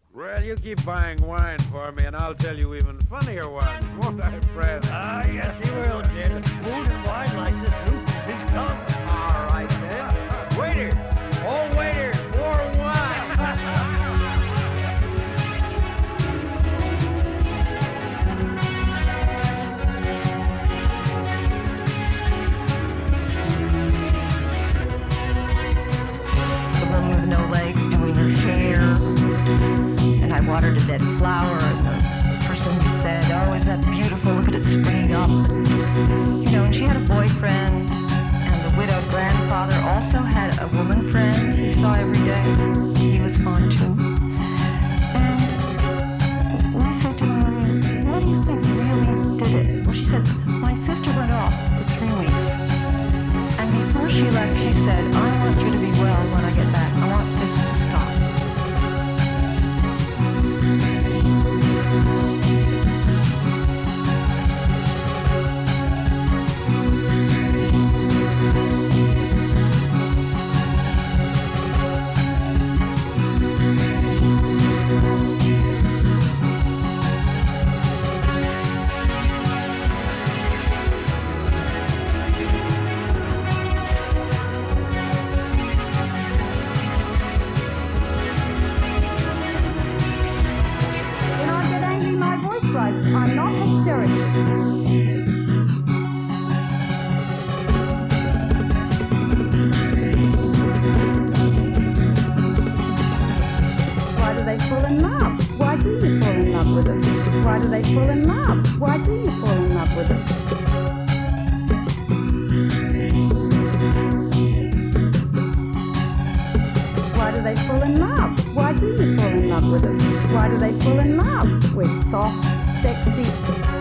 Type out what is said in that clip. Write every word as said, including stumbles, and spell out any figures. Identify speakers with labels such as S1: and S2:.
S1: Well, you keep buying wine for me, and I'll tell you even funnier ones, won't I, Fred?
S2: Ah, yes, he will, Jim. Food and wine like this loosens his tongue.
S3: All right, then. Waiter! Oh, waiter! More wine!
S4: The woman with no legs doing her hair, and I watered a dead flower, and the person said, oh, isn't that beautiful, look at it springing up. You know, and she had a boyfriend, and the widowed grandfather also had a woman friend he saw every day. He was gone too. And we said to Maria, what do you think really did it? Well, she said, my sister went off for three weeks. And before she left, she said, I want you to be well when I get back. I want this to stop.
S5: I'm not hysterical. Why do they fall in love? Why do you fall in love with us? Why do they fall in love? Why do you fall in love with us? Why do they fall in love? Why do you fall in love with us? Why do they fall in love with soft, sexy,